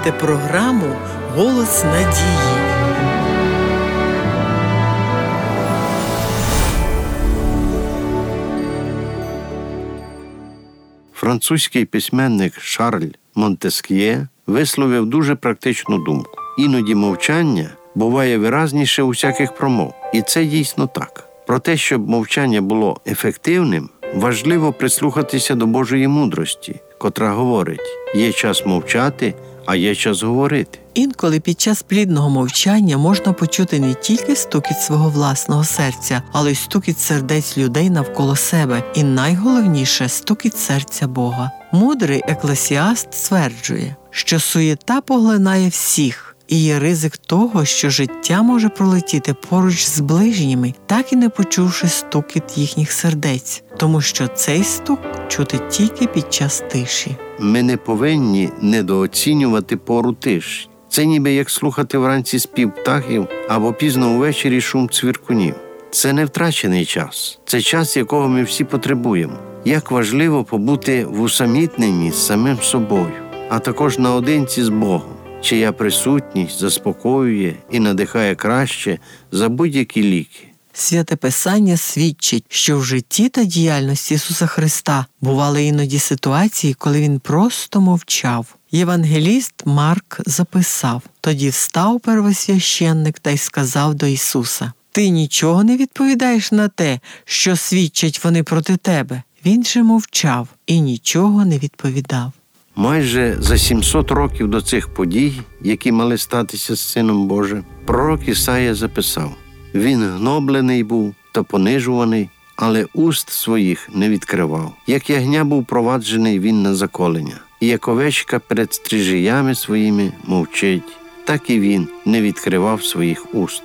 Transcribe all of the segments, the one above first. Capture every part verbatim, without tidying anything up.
слухаєте програму «Голос надії». Французький письменник Шарль Монтеск'є висловив дуже практичну думку. Іноді мовчання буває виразніше усяких промов. І це дійсно так. Про те, щоб мовчання було ефективним, важливо прислухатися до Божої мудрості, котра говорить: є час мовчати, а є час говорити. Інколи під час плідного мовчання можна почути не тільки стукіт свого власного серця, але й стукіт сердець людей навколо себе. І найголовніше – стукіт серця Бога. Мудрий Еклесіаст стверджує, що суєта поглинає всіх, і є ризик того, що життя може пролетіти поруч з ближніми, так і не почувши стукіт їхніх сердець, тому що цей стук чути тільки під час тиші. Ми не повинні недооцінювати пору тиші. Це ніби як слухати вранці спів птахів або пізно увечері шум цвіркунів. Це не втрачений час. Це час, якого ми всі потребуємо. Як важливо побути в усамітненні з самим собою, а також наодинці з Богом, чия присутність заспокоює і надихає краще за будь-які ліки. Святе Писання свідчить, що в житті та діяльності Ісуса Христа бували іноді ситуації, коли Він просто мовчав. Євангеліст Марк записав: «Тоді встав первосвященник та й сказав до Ісуса: Ти нічого не відповідаєш на те, що свідчать вони проти тебе?» Він же мовчав і нічого не відповідав. Майже за сімсот років до цих подій, які мали статися з Сином Божим, пророк Ісая записав: «Він гноблений був та понижуваний, але уст своїх не відкривав. Як ягня був проваджений він на заколення, і як овечка перед стрижіями своїми мовчить, так і він не відкривав своїх уст».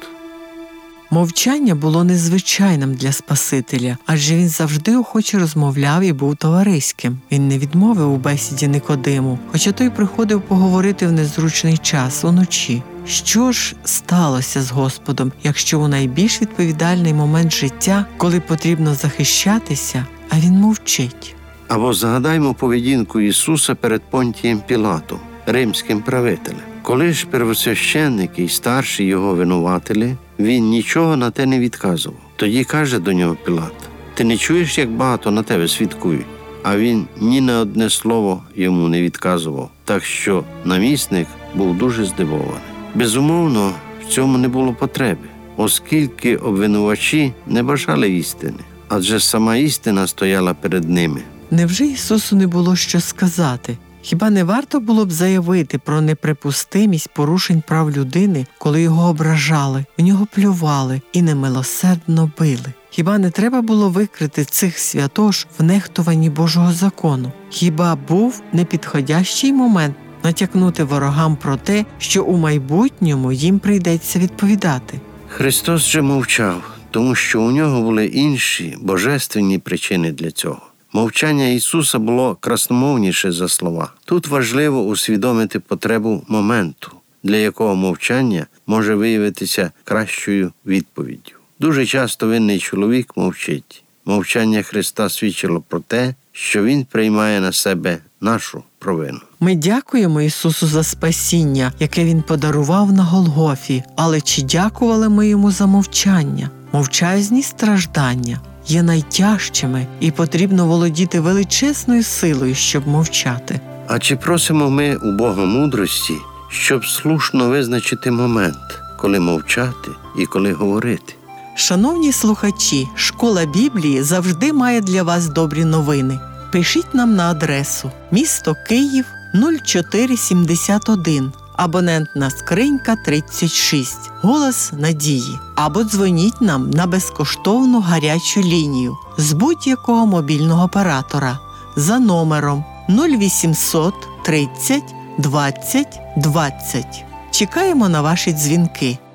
Мовчання було незвичайним для Спасителя, адже він завжди охоче розмовляв і був товариським. Він не відмовив у бесіді Никодиму, хоча той приходив поговорити в незручний час уночі. Що ж сталося з Господом, якщо у найбільш відповідальний момент життя, коли потрібно захищатися, а він мовчить? Або згадаймо поведінку Ісуса перед Понтієм Пілатом, римським правителем. Коли ж первосвященники й старші його винуватили, він нічого на те не відказував. Тоді каже до нього Пілат: «Ти не чуєш, як багато на тебе свідкують?» А він ні на одне слово йому не відказував, так що намісник був дуже здивований. Безумовно, в цьому не було потреби, оскільки обвинувачі не бажали істини, адже сама істина стояла перед ними. Невже Ісусу не було що сказати? Хіба не варто було б заявити про неприпустимість порушень прав людини, коли його ображали, в нього плювали і немилосердно били? Хіба не треба було викрити цих святош в нехтуванні Божого закону? Хіба був непідходящий момент натякнути ворогам про те, що у майбутньому їм прийдеться відповідати? Христос же мовчав, тому що у нього були інші божественні причини для цього. Мовчання Ісуса було красномовніше за слова. Тут важливо усвідомити потребу моменту, для якого мовчання може виявитися кращою відповіддю. Дуже часто винний чоловік мовчить. Мовчання Христа свідчило про те, що Він приймає на себе нашу провину. Ми дякуємо Ісусу за спасіння, яке Він подарував на Голгофі, але чи дякували ми Йому за мовчання? Мовчазні страждання є найтяжчими, і потрібно володіти величезною силою, щоб мовчати. А чи просимо ми у Бога мудрості, щоб слушно визначити момент, коли мовчати і коли говорити? Шановні слухачі, Школа Біблії завжди має для вас добрі новини. Пишіть нам на адресу: місто Київ, нуль чотири сімдесят один, абонентна скринька тридцять шість, «Голос надії». Або дзвоніть нам на безкоштовну гарячу лінію з будь-якого мобільного оператора за номером нуль вісімсот тридцять двадцять двадцять. Чекаємо на ваші дзвінки.